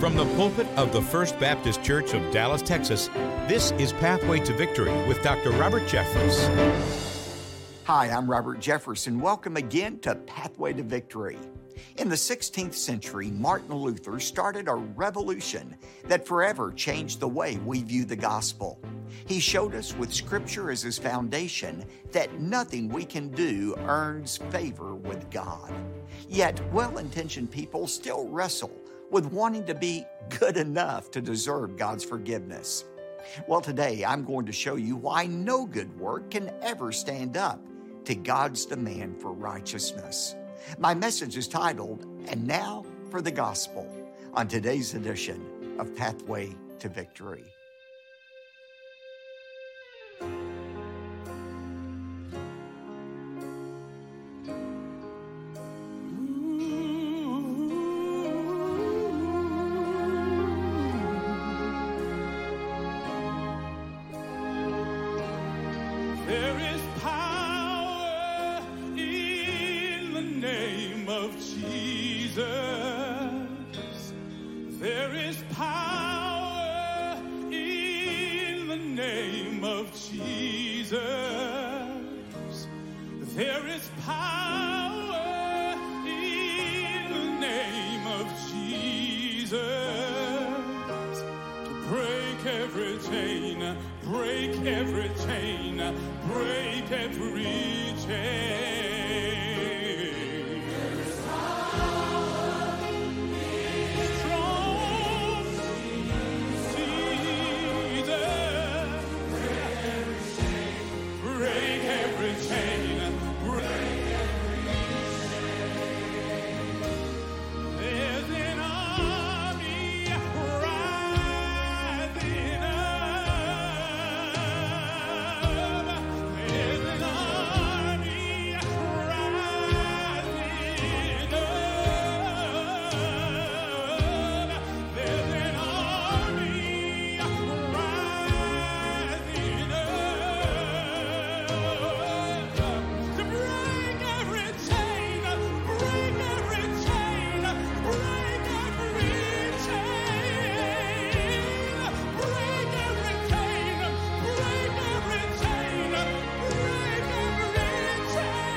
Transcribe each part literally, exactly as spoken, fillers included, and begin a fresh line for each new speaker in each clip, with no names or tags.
From the pulpit of the First Baptist Church of Dallas, Texas, this is Pathway to Victory with Doctor Robert Jeffress.
Hi, I'm Robert Jeffress, and welcome again to Pathway to Victory. In the sixteenth century, Martin Luther started a revolution that forever changed the way we view the gospel. He showed us with Scripture as his foundation that nothing we can do earns favor with God. Yet, well-intentioned people still wrestle with wanting to be good enough to deserve God's forgiveness. Well, today I'm going to show you why no good work can ever stand up to God's demand for righteousness. My message is titled, And Now for the Gospel, on today's edition of Pathway to Victory.
There is power in the name of Jesus. There is power in the name of Jesus. There is power in the name of Jesus to break every chain, break every chain, break every chain. Strong Jesus, break every chain, break every chain. There's an army rising up. There's an army rising up. There's an army rising up to break every chain, break every chain, break every chain, break every chain, break every chain, break every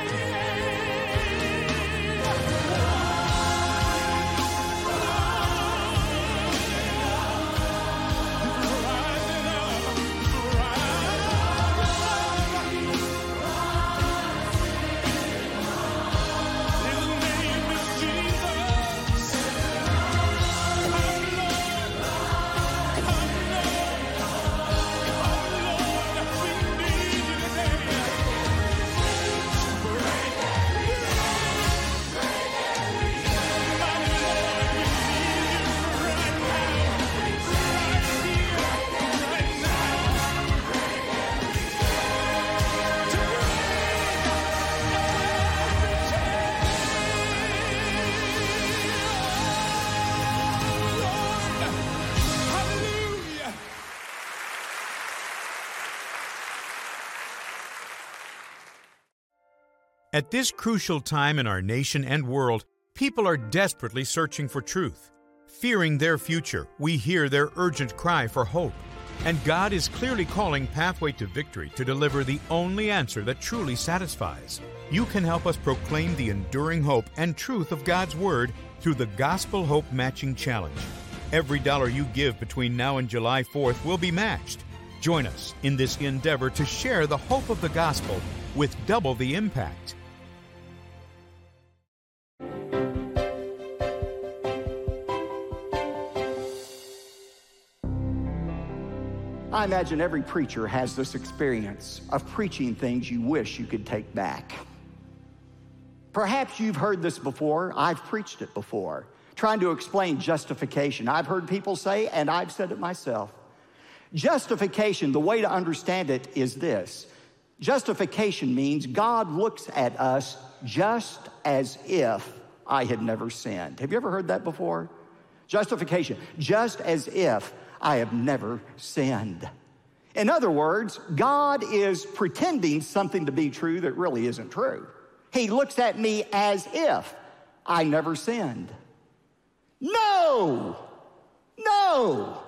At this crucial time in our nation and world, people are desperately searching for truth. Fearing their future, we hear their urgent cry for hope. And God is clearly calling Pathway to Victory to deliver the only answer that truly satisfies. You can help us proclaim the enduring hope and truth of God's Word through the Gospel Hope Matching Challenge. Every dollar you give between now and July fourth will be matched. Join us in this endeavor to share the hope of the gospel with double the impact.
I imagine every preacher has this experience of preaching things you wish you could take back. Perhaps you've heard this before. I've preached it before, trying to explain justification. I've heard people say, and I've said it myself. Justification, the way to understand it is this. Justification means God looks at us just as if I had never sinned. Have you ever heard that before? Justification, just as if I have never sinned. In other words, God is pretending something to be true that really isn't true. He looks at me as if I never sinned. No! No.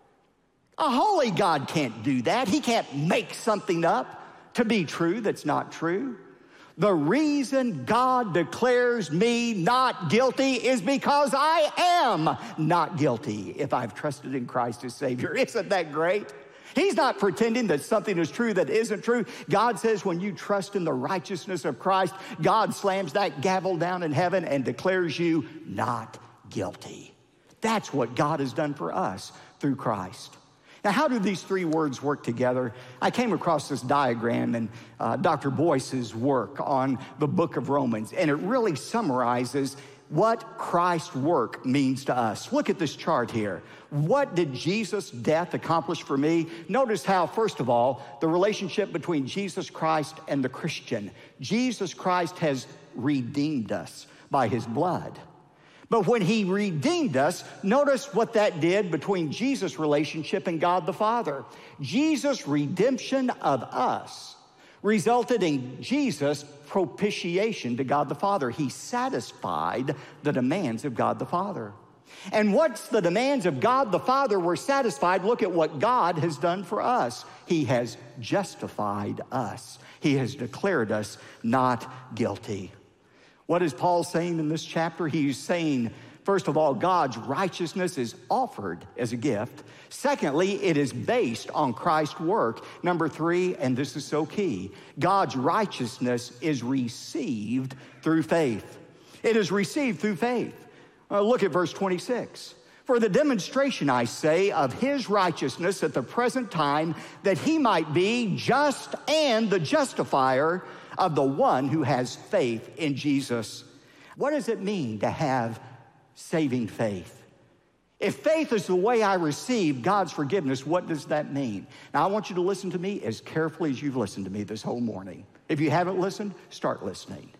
A holy God can't do that. He can't make something up to be true that's not true. The reason God declares me not guilty is because I am not guilty if I've trusted in Christ as Savior. Isn't that great? He's not pretending that something is true that isn't true. God says when you trust in the righteousness of Christ, God slams that gavel down in heaven and declares you not guilty. That's what God has done for us through Christ. Now, how do these three words work together? I came across this diagram in uh, Doctor Boyce's work on the book of Romans, and it really summarizes what Christ's work means to us. Look at this chart here. What did Jesus' death accomplish for me? Notice how, first of all, the relationship between Jesus Christ and the Christian. Jesus Christ has redeemed us by his blood. But when he redeemed us, notice what that did between Jesus' relationship and God the Father. Jesus' redemption of us resulted in Jesus' propitiation to God the Father. He satisfied the demands of God the Father. And once the demands of God the Father were satisfied, look at what God has done for us. He has justified us. He has declared us not guilty. What is Paul saying in this chapter? He's saying, first of all, God's righteousness is offered as a gift. Secondly, it is based on Christ's work. Number three, and this is so key, God's righteousness is received through faith. It is received through faith. Uh, look at verse twenty-six. For the demonstration, I say, of his righteousness at the present time, that he might be just and the justifier of the one who has faith in Jesus. What does it mean to have saving faith? If faith is the way I receive God's forgiveness, what does that mean? Now, I want you to listen to me as carefully as you've listened to me this whole morning. If you haven't listened, start listening.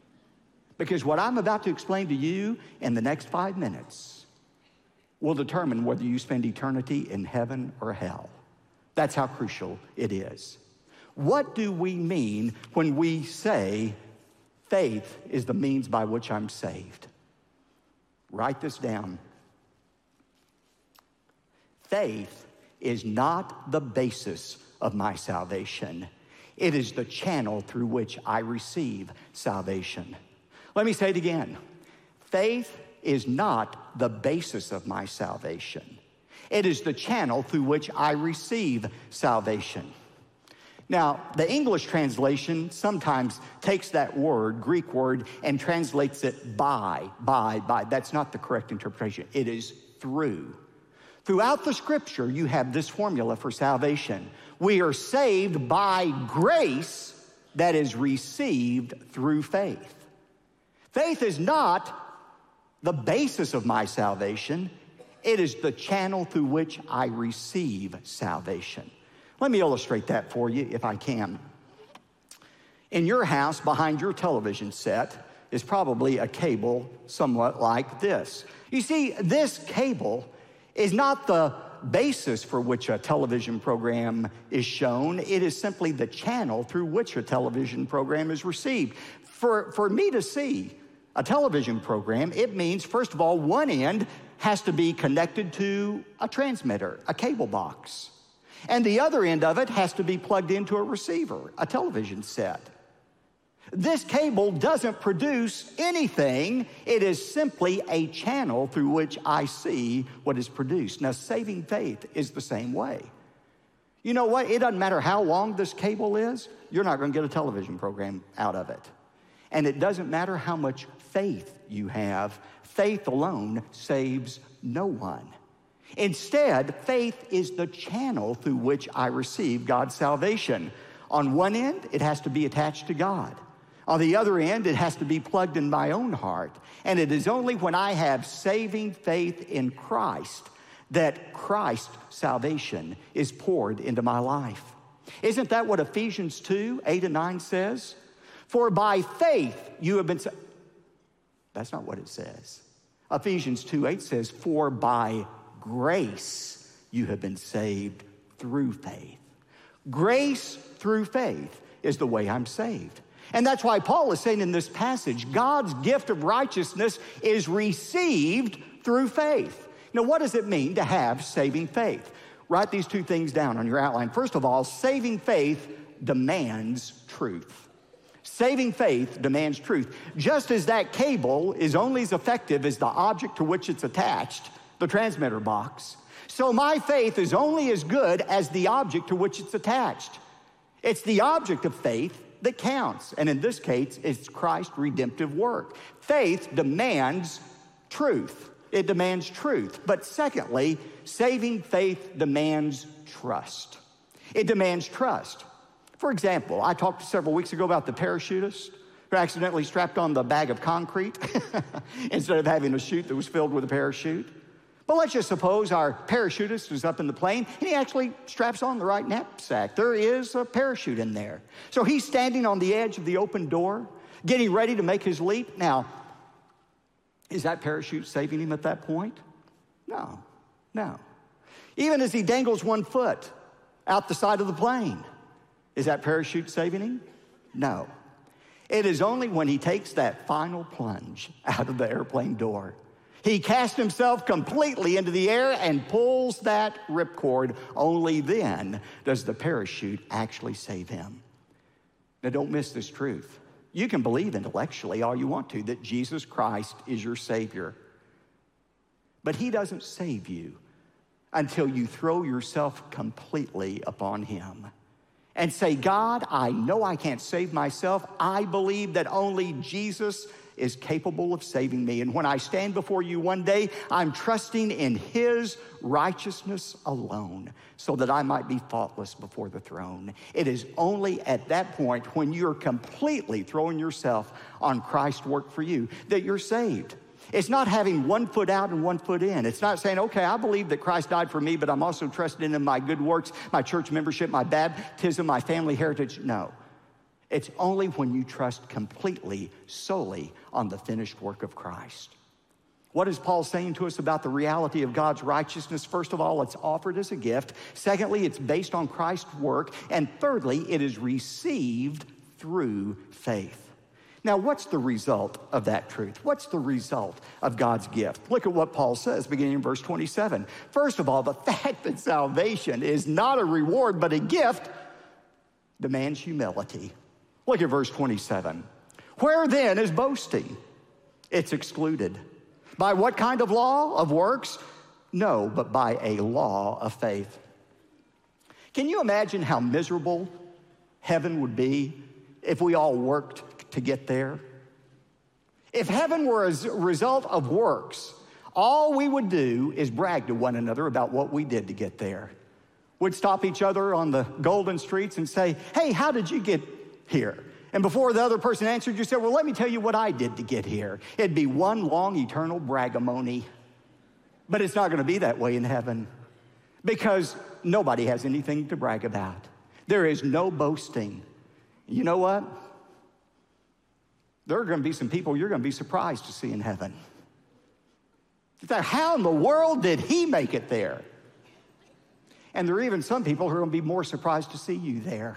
Because what I'm about to explain to you in the next five minutes will determine whether you spend eternity in heaven or hell. That's how crucial it is. What do we mean when we say faith is the means by which I'm saved? Write this down. Faith is not the basis of my salvation. It is the channel through which I receive salvation. Let me say it again. Faith is not the basis of my salvation. It is the channel through which I receive salvation. Now, the English translation sometimes takes that word, Greek word, and translates it by, by, by. That's not the correct interpretation. It is through. Throughout the scripture, you have this formula for salvation. We are saved by grace that is received through faith. Faith is not the basis of my salvation. It is the channel through which I receive salvation. Let me illustrate that for you if I can. In your house, behind your television set, is probably a cable somewhat like this. You see, this cable is not the basis for which a television program is shown. It is simply the channel through which a television program is received. For, for me to see a television program, it means, first of all, one end has to be connected to a transmitter, a cable box. And the other end of it has to be plugged into a receiver, a television set. This cable doesn't produce anything. It is simply a channel through which I see what is produced. Now, saving faith is the same way. You know what? It doesn't matter how long this cable is, you're not going to get a television program out of it. And it doesn't matter how much faith you have. Faith alone saves no one. Instead, faith is the channel through which I receive God's salvation. On one end, it has to be attached to God. On the other end, it has to be plugged in my own heart. And it is only when I have saving faith in Christ that Christ's salvation is poured into my life. Isn't that what Ephesians two, eight and nine says? For by faith you have been saved. That's not what it says. Ephesians two, eight says, for by grace you have been saved through faith. Grace through faith is the way I'm saved. And that's why Paul is saying in this passage, God's gift of righteousness is received through faith. Now, what does it mean to have saving faith? Write these two things down on your outline. First of all, saving faith demands truth. Saving faith demands truth. Just as that cable is only as effective as the object to which it's attached, the transmitter box, so my faith is only as good as the object to which it's attached. It's the object of faith that counts, and in this case, it's Christ's redemptive work. Faith demands truth. It demands truth. But secondly, saving faith demands trust. It demands trust. For example, I talked several weeks ago about the parachutist who accidentally strapped on the bag of concrete instead of having a chute that was filled with a parachute. But let's just suppose our parachutist is up in the plane and he actually straps on the right knapsack. There is a parachute in there. So he's standing on the edge of the open door, getting ready to make his leap. Now, is that parachute saving him at that point? No, no. Even as he dangles one foot out the side of the plane, is that parachute saving him? No. It is only when he takes that final plunge out of the airplane door. He casts himself completely into the air and pulls that ripcord. Only then does the parachute actually save him. Now, don't miss this truth. You can believe intellectually all you want to that Jesus Christ is your Savior. But he doesn't save you until you throw yourself completely upon him and say, God, I know I can't save myself. I believe that only Jesus is capable of saving me. And when I stand before you one day, I'm trusting in his righteousness alone so that I might be faultless before the throne. It is only at that point when you're completely throwing yourself on Christ's work for you that you're saved. It's not having one foot out and one foot in. It's not saying, okay, I believe that Christ died for me, but I'm also trusting in my good works, my church membership, my baptism, my family heritage. No. It's only when you trust completely, solely on the finished work of Christ. What is Paul saying to us about the reality of God's righteousness? First of all, it's offered as a gift. Secondly, it's based on Christ's work. And thirdly, it is received through faith. Now, what's the result of that truth? What's the result of God's gift? Look at what Paul says, beginning in verse twenty-seven. First of all, the fact that salvation is not a reward but a gift demands humility. Look at verse twenty-seven. Where then is boasting? It's excluded. By what kind of law? Of works? No, but by a law of faith. Can you imagine how miserable heaven would be if we all worked to get there? If heaven were a result of works, all we would do is brag to one another about what we did to get there. We'd stop each other on the golden streets and say, hey, how did you get here? And before the other person answered, you said, well, let me tell you what I did to get here. It'd be one long eternal bragamony. But it's not going to be that way in heaven because nobody has anything to brag about. There is no boasting. You know what? There are going to be some people you're going to be surprised to see in heaven. How in the world did he make it there? And there are even some people who are going to be more surprised to see you there.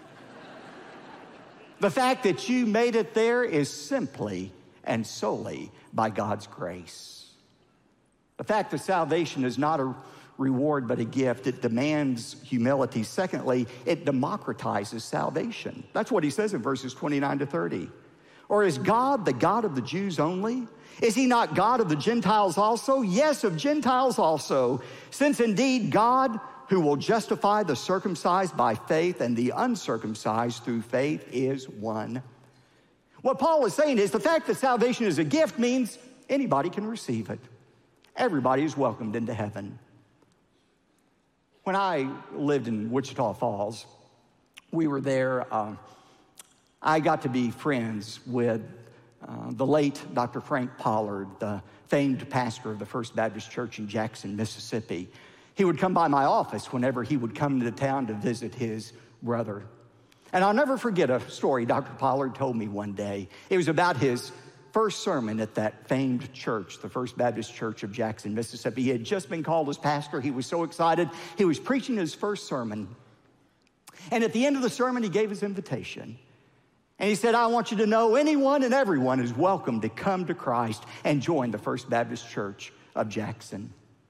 The fact that you made it there is simply and solely by God's grace. The fact that salvation is not a reward but a gift, it demands humility. Secondly, it democratizes salvation. That's what he says in verses twenty-nine to thirty. Or is God the God of the Jews only? Is he not God of the Gentiles also? Yes, of Gentiles also, since indeed God, who will justify the circumcised by faith and the uncircumcised through faith, is one. What Paul is saying is the fact that salvation is a gift means anybody can receive it. Everybody is welcomed into heaven. When I lived in Wichita Falls, we were there. Uh, I got to be friends with uh, the late Doctor Frank Pollard, the famed pastor of the First Baptist Church in Jackson, Mississippi. He would come by my office whenever he would come to town to visit his brother. And I'll never forget a story Doctor Pollard told me one day. It was about his first sermon at that famed church, the First Baptist Church of Jackson, Mississippi. He had just been called as pastor. He was so excited. He was preaching his first sermon. And at the end of the sermon, he gave his invitation. And he said, I want you to know anyone and everyone is welcome to come to Christ and join the First Baptist Church of Jackson.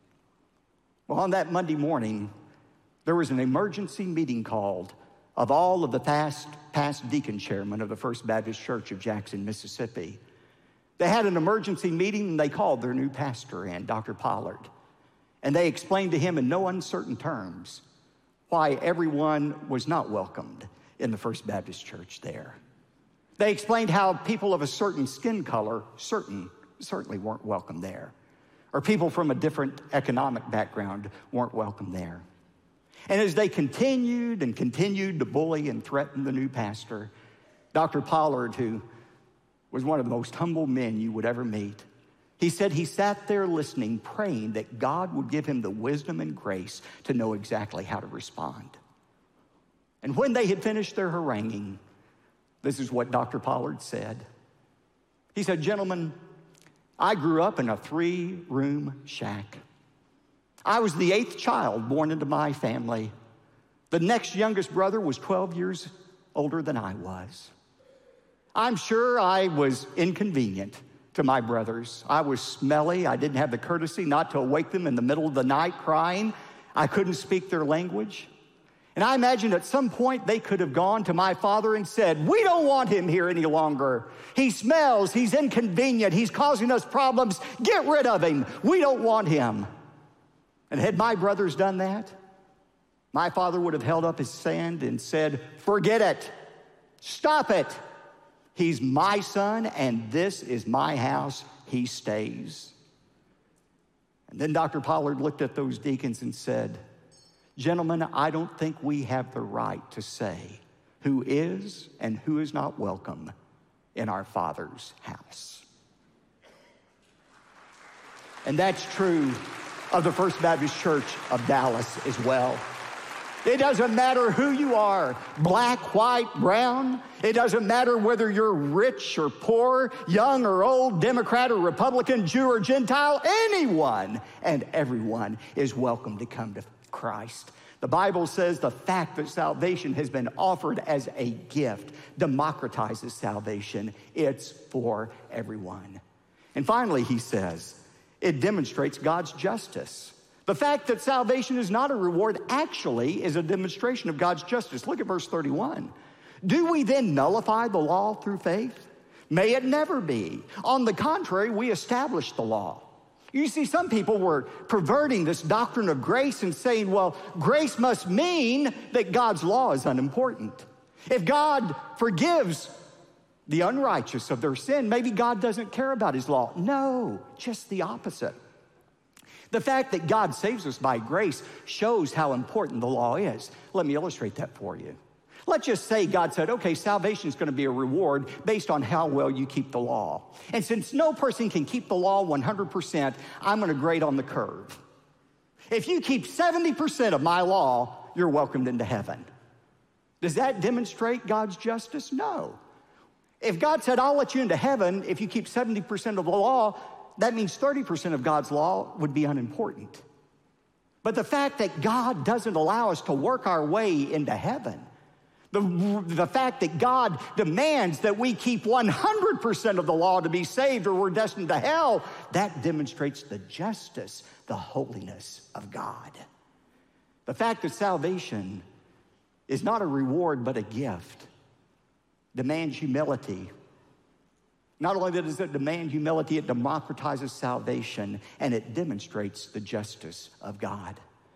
Well, on that Monday morning, there was an emergency meeting called of all of the past, past deacon chairmen of the First Baptist Church of Jackson, Mississippi. They had an emergency meeting and they called their new pastor in, Doctor Pollard. And they explained to him in no uncertain terms why everyone was not welcomed in the First Baptist Church there. They explained how people of a certain skin color certain, certainly weren't welcome there, or people from a different economic background weren't welcome there. And as they continued and continued to bully and threaten the new pastor, Doctor Pollard, who was one of the most humble men you would ever meet, he said he sat there listening, praying that God would give him the wisdom and grace to know exactly how to respond. And when they had finished their haranguing, this is what Doctor Pollard said. He said, "Gentlemen, I grew up in a three-room shack. I was the eighth child born into my family. The next youngest brother was twelve years older than I was. I'm sure I was inconvenient to my brothers. I was smelly. I didn't have the courtesy not to awake them in the middle of the night crying. I couldn't speak their language. And I imagine at some point they could have gone to my father and said, 'We don't want him here any longer. He smells, he's inconvenient, he's causing us problems. Get rid of him. We don't want him.' And had my brothers done that, my father would have held up his hand and said, 'Forget it. Stop it. He's my son, and this is my house. He stays.' And then Doctor Pollard looked at those deacons and said, 'Gentlemen, I don't think we have the right to say who is and who is not welcome in our Father's house.'" And that's true of the First Baptist Church of Dallas as well. It doesn't matter who you are, black, white, brown. It doesn't matter whether you're rich or poor, young or old, Democrat or Republican, Jew or Gentile. Anyone and everyone is welcome to come to Christ. The Bible says the fact that salvation has been offered as a gift democratizes salvation. It's for everyone. And finally, he says, it demonstrates God's justice. The fact that salvation is not a reward actually is a demonstration of God's justice. Look at verse thirty-one. "Do we then nullify the law through faith? May it never be. On the contrary, we establish the law." You see, some people were perverting this doctrine of grace and saying, well, grace must mean that God's law is unimportant. If God forgives the unrighteous of their sin, maybe God doesn't care about his law. No, just the opposite. The fact that God saves us by grace shows how important the law is. Let me illustrate that for you. Let's just say God said, okay, salvation is going to be a reward based on how well you keep the law. And since no person can keep the law one hundred percent, I'm going to grade on the curve. If you keep seventy percent of my law, you're welcomed into heaven. Does that demonstrate God's justice? No. If God said, I'll let you into heaven if you keep seventy percent of the law, that means thirty percent of God's law would be unimportant. But the fact that God doesn't allow us to work our way into heaven, the, the fact that God demands that we keep one hundred percent of the law to be saved or we're destined to hell, that demonstrates the justice, the holiness of God. The fact that salvation is not a reward but a gift demands humility. Not only does it demand humility, it democratizes salvation, and it demonstrates the justice of God.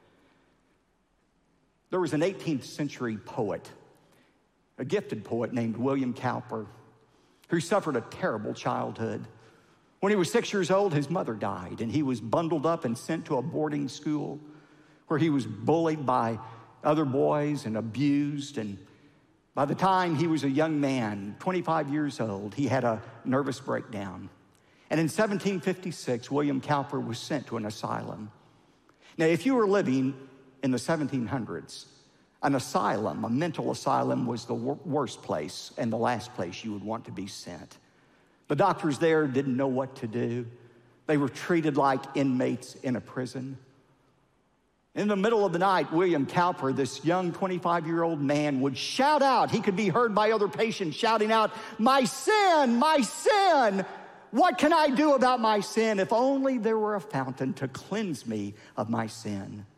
There was an eighteenth century poet, a gifted poet named William Cowper, who suffered a terrible childhood. When he was six years old, his mother died, and he was bundled up and sent to a boarding school where he was bullied by other boys and abused. And by the time he was a young man, twenty-five years old, he had a nervous breakdown. And in seventeen fifty-six, William Cowper was sent to an asylum. Now, if you were living in the seventeen hundreds, an asylum, a mental asylum, was the wor- worst place and the last place you would want to be sent. The doctors there didn't know what to do. They were treated like inmates in a prison. In the middle of the night, William Cowper, this young twenty-five-year-old man, would shout out. He could be heard by other patients shouting out, "My sin, my sin! What can I do about my sin? If only there were a fountain to cleanse me of my sin."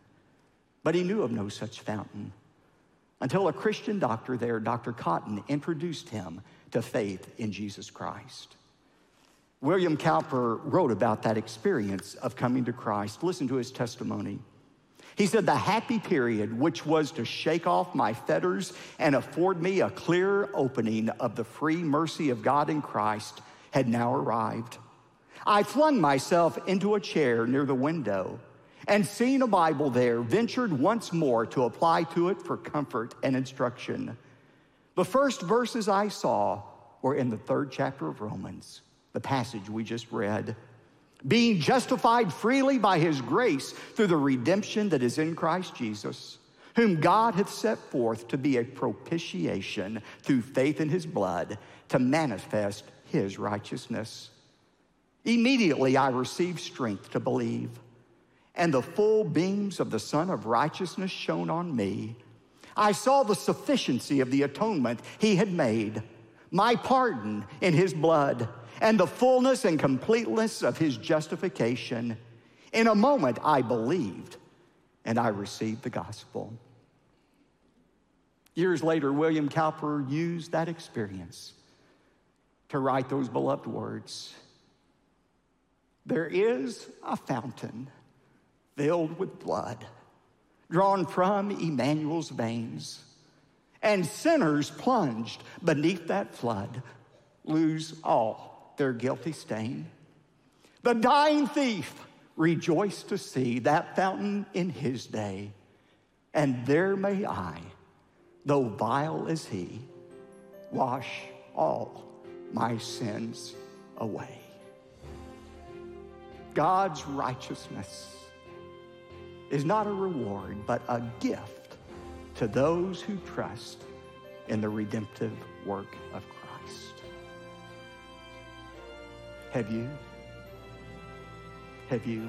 But he knew of no such fountain until a Christian doctor there, Doctor Cotton, introduced him to faith in Jesus Christ. William Cowper wrote about that experience of coming to Christ. Listen to his testimony. He said, "The happy period which was to shake off my fetters and afford me a clear opening of the free mercy of God in Christ had now arrived. I flung myself into a chair near the window and, seeing a Bible there, ventured once more to apply to it for comfort and instruction. The first verses I saw were in the third chapter of Romans, the passage we just read. Being justified freely by his grace through the redemption that is in Christ Jesus, whom God hath set forth to be a propitiation through faith in his blood, to manifest his righteousness. Immediately I received strength to believe, and the full beams of the Son of Righteousness shone on me. I saw the sufficiency of the atonement he had made, my pardon in his blood, and the fullness and completeness of his justification. In a moment I believed, and I received the gospel." Years later, William Cowper used that experience to write those beloved words. "There is a fountain filled with blood, drawn from Emmanuel's veins, and sinners plunged beneath that flood lose all their guilty stain. The dying thief rejoiced to see that fountain in his day, and there may I, though vile as he, wash all my sins away." God's righteousness is not a reward, but a gift to those who trust in the redemptive work of Christ. Have you? Have you?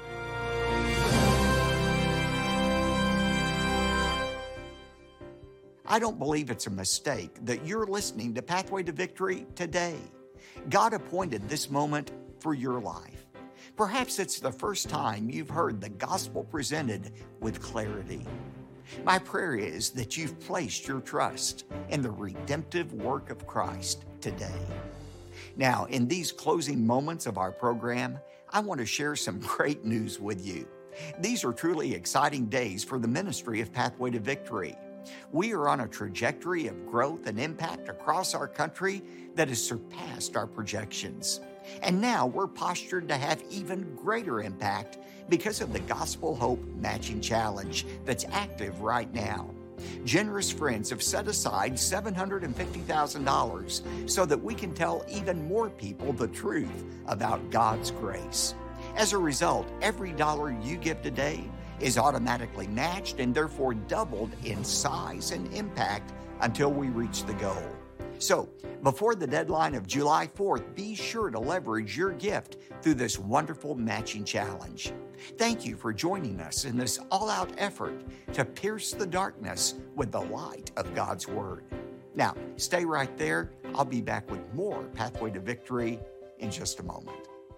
I don't believe it's a mistake that you're listening to Pathway to Victory today. God appointed this moment for your life. Perhaps it's the first time you've heard the gospel presented with clarity. My prayer is that you've placed your trust in the redemptive work of Christ today. Now, in these closing moments of our program, I want to share some great news with you. These are truly exciting days for the ministry of Pathway to Victory. We are on a trajectory of growth and impact across our country that has surpassed our projections. And now we're postured to have even greater impact because of the Gospel Hope Matching Challenge that's active right now. Generous friends have set aside seven hundred fifty thousand dollars so that we can tell even more people the truth about God's grace. As a result, every dollar you give today is automatically matched and therefore doubled in size and impact until we reach the goal. So, before the deadline of July fourth, be sure to leverage your gift through this wonderful matching challenge. Thank you for joining us in this all-out effort to pierce the darkness with the light of God's Word. Now, stay right there. I'll be back with more Pathway to Victory in just a moment.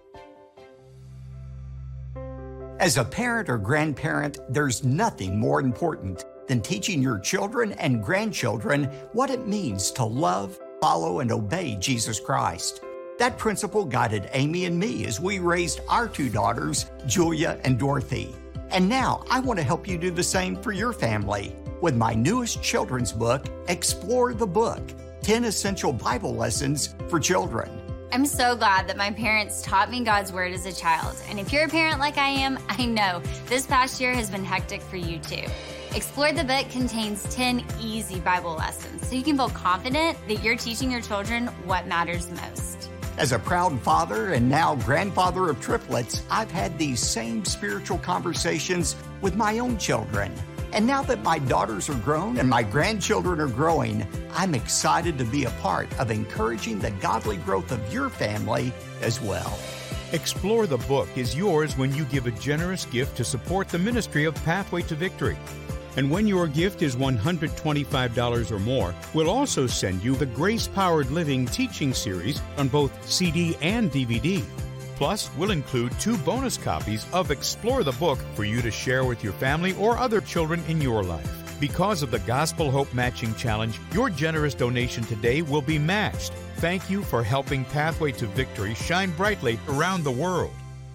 As a parent or grandparent, there's nothing more important than teaching your children and grandchildren what it means to love, follow, and obey Jesus Christ. That principle guided Amy and me as we raised our two daughters, Julia and Dorothy. And now I want to help you do the same for your family with my newest children's book, Explore the Book, ten Essential Bible Lessons for Children.
I'm so glad that my parents taught me God's Word as a child. And if you're a parent like I am, I know this past year has been hectic for you too. Explore the Book contains ten easy Bible lessons so you can feel confident that you're teaching your children what matters most.
As a proud father and now grandfather of triplets, I've had these same spiritual conversations with my own children. And now that my daughters are grown and my grandchildren are growing, I'm excited to be a part of encouraging the godly growth of your family as well.
Explore the Book is yours when you give a generous gift to support the ministry of Pathway to Victory. And when your gift is one hundred twenty-five dollars or more, we'll also send you the Grace Powered Living teaching series on both C D and D V D. Plus, we'll include two bonus copies of Explore the Book for you to share with your family or other children in your life. Because of the Gospel Hope Matching Challenge, your generous donation today will be matched. Thank you for helping Pathway to Victory shine brightly around the world.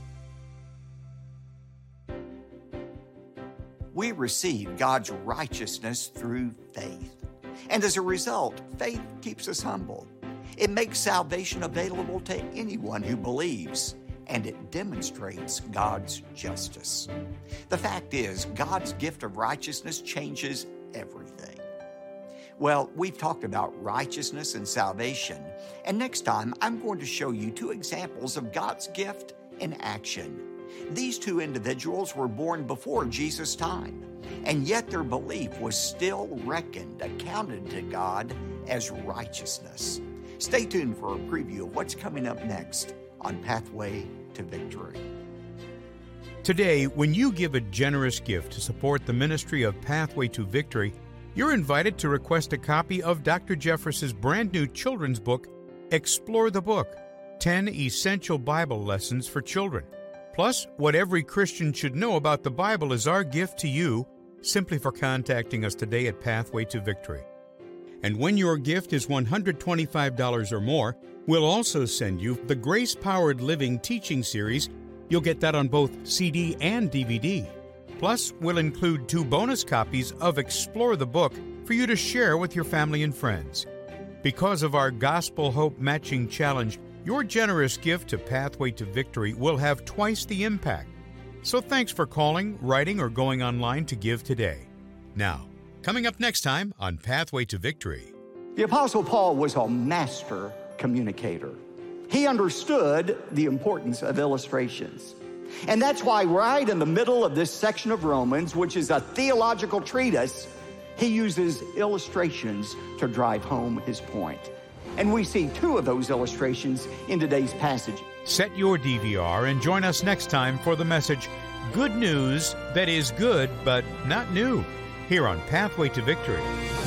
We receive God's righteousness through faith. And as a result, faith keeps us humble. It makes salvation available to anyone who believes, and it demonstrates God's justice. The fact is, God's gift of righteousness changes everything. Well, we've talked about righteousness and salvation, and next time I'm going to show you two examples of God's gift in action. These two individuals were born before Jesus' time, and yet their belief was still reckoned, accounted to God as righteousness. Stay tuned for a preview of what's coming up next on Pathway to Victory.
Today, when you give a generous gift to support the ministry of Pathway to Victory, you're invited to request a copy of Doctor Jeffress's brand new children's book, Explore the Book, ten Essential Bible Lessons for Children. Plus, what every Christian should know about the Bible is our gift to you, simply for contacting us today at Pathway to Victory. And when your gift is one hundred twenty-five dollars or more, we'll also send you the Grace-Powered Living teaching series. You'll get that on both C D and D V D. Plus, we'll include two bonus copies of Explore the Book for you to share with your family and friends. Because of our Gospel Hope Matching Challenge, your generous gift to Pathway to Victory will have twice the impact. So thanks for calling, writing, or going online to give today. Now, coming up next time on Pathway to Victory.
The Apostle Paul was a master communicator. He understood the importance of illustrations. And that's why right in the middle of this section of Romans, which is a theological treatise, he uses illustrations to drive home his point. And we see two of those illustrations in today's passage.
Set your D V R and join us next time for the message, Good News That Is Good But Not New, here on Pathway to Victory.